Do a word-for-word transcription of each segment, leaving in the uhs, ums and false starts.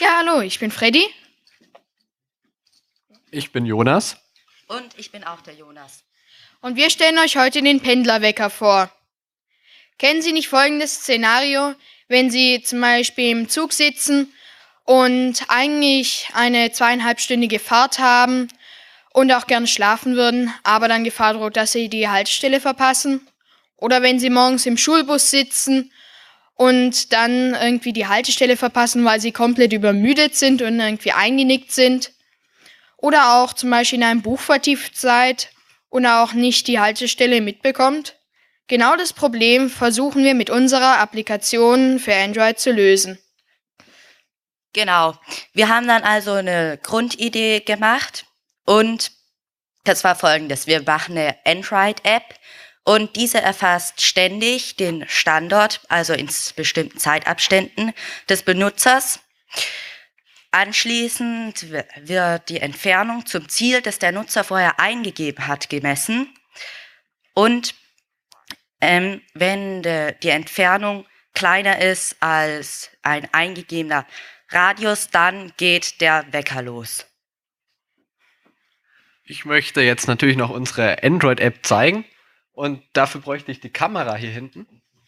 Ja, hallo, ich bin Freddy. Ich bin Jonas. Und ich bin auch der Jonas. Und wir stellen euch heute den Pendlerwecker vor. Kennen Sie nicht folgendes Szenario, wenn Sie zum Beispiel im Zug sitzen und eigentlich eine zweieinhalbstündige Fahrt haben und auch gerne schlafen würden, aber dann Gefahr droht, dass Sie die Haltestelle verpassen? Oder wenn Sie morgens im Schulbus sitzen und dann irgendwie die Haltestelle verpassen, weil Sie komplett übermüdet sind und irgendwie eingenickt sind? Oder auch zum Beispiel in einem Buch vertieft seid und auch nicht die Haltestelle mitbekommt? Genau das Problem versuchen wir mit unserer Applikation für Android zu lösen. Genau. Wir haben dann also eine Grundidee gemacht und das war folgendes. Wir machen eine Android-App und diese erfasst ständig den Standort, also in bestimmten Zeitabständen des Benutzers. Anschließend wird die Entfernung zum Ziel, das der Nutzer vorher eingegeben hat, gemessen. Und ähm, wenn de, die Entfernung kleiner ist als ein eingegebener Radius, dann geht der Wecker los. Ich möchte jetzt natürlich noch unsere Android-App zeigen und dafür bräuchte ich die Kamera hier hinten.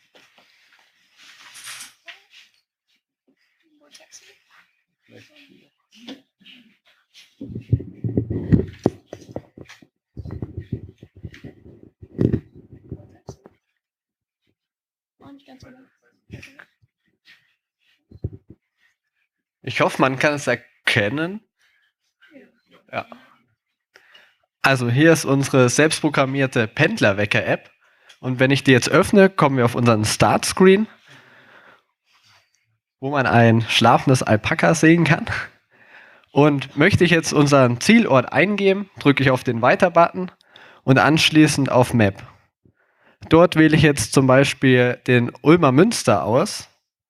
Ich hoffe, man kann es erkennen. Ja. Also hier ist unsere selbstprogrammierte Pendlerwecker-App. Und wenn ich die jetzt öffne, kommen wir auf unseren Start-Screen, wo man ein schlafendes Alpaka sehen kann. Und möchte ich jetzt unseren Zielort eingeben, drücke ich auf den Weiter-Button und anschließend auf Map. Dort wähle ich jetzt zum Beispiel den Ulmer Münster aus.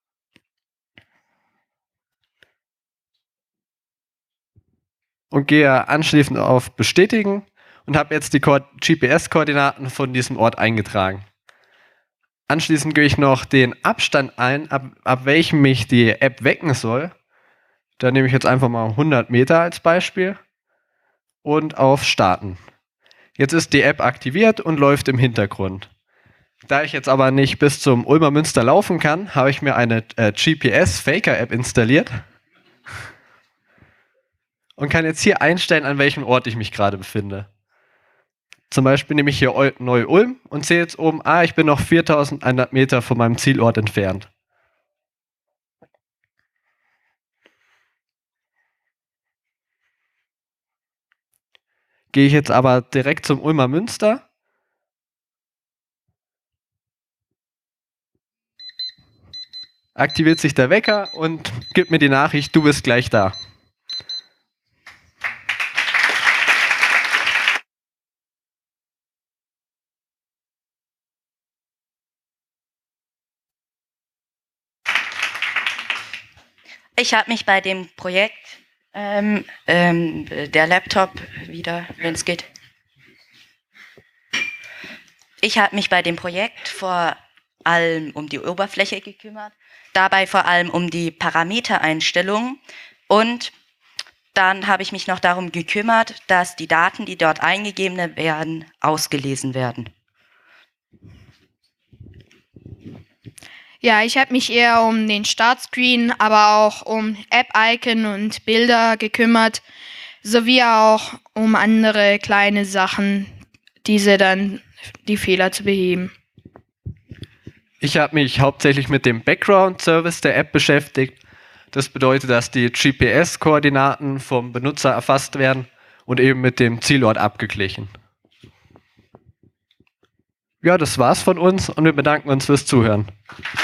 Und gehe anschließend auf Bestätigen und habe jetzt die G P S-Koordinaten von diesem Ort eingetragen. Anschließend gehe ich noch den Abstand ein, ab, ab welchem mich die App wecken soll. Da nehme ich jetzt einfach mal hundert Meter als Beispiel und auf Starten. Jetzt ist die App aktiviert und läuft im Hintergrund. Da ich jetzt aber nicht bis zum Ulmer Münster laufen kann, habe ich mir eine äh, G P S-Faker-App installiert und kann jetzt hier einstellen, an welchem Ort ich mich gerade befinde. Zum Beispiel nehme ich hier Neu-Ulm und sehe jetzt oben, ah, ich bin noch viertausendeinhundert Meter von meinem Zielort entfernt. Gehe ich jetzt aber direkt zum Ulmer Münster, aktiviert sich der Wecker und gibt mir die Nachricht, du bist gleich da. Ich habe mich bei dem Projekt, ähm, ähm, der Laptop wieder, wenn es geht. Ich habe mich bei dem Projekt vor allem um die Oberfläche gekümmert, dabei vor allem um die Parametereinstellungen und dann habe ich mich noch darum gekümmert, dass die Daten, die dort eingegeben werden, ausgelesen werden. Ja, ich habe mich eher um den Startscreen, aber auch um App-Icon und Bilder gekümmert, sowie auch um andere kleine Sachen, diese dann die Fehler zu beheben. Ich habe mich hauptsächlich mit dem Background-Service der App beschäftigt. Das bedeutet, dass die G P S-Koordinaten vom Benutzer erfasst werden und eben mit dem Zielort abgeglichen. Ja, das war's von uns und wir bedanken uns fürs Zuhören.